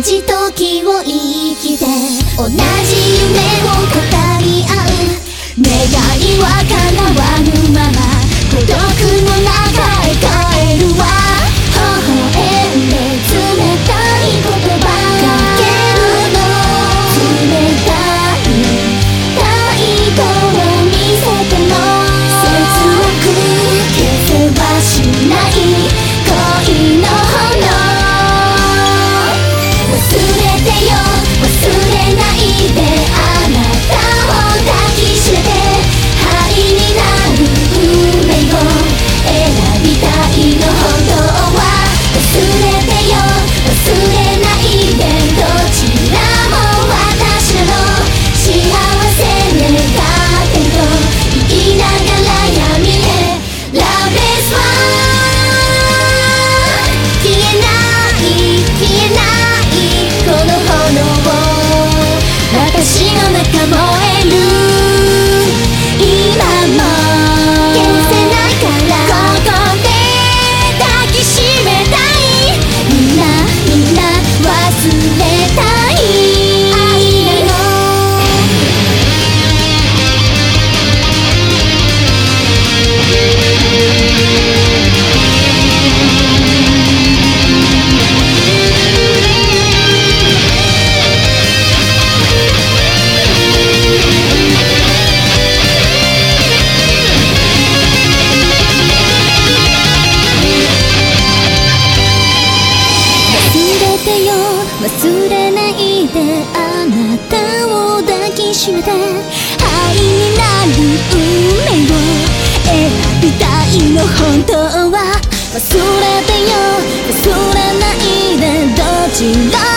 じ時を生きて同じ夢を語り合う願いは叶わぬまま孤独の中へ帰るわ微笑んで冷たい言葉かけるの冷たい態度を見せても切なく消せはしない恋の炎忘れてよ忘れないであなたを抱きしめて灰になる運命を選びたいの本当は忘れてよ忘れないでどちらも私なの幸せ願ってると言いながら闇へ Love is one 消えない消えないこの炎を私の中燃える今も消せないからここで抱きしめたいみんな忘れたい愛なの忘れないであなたを抱きしめて灰になる運命を選びたいの本当は忘れてよ忘れないでどちら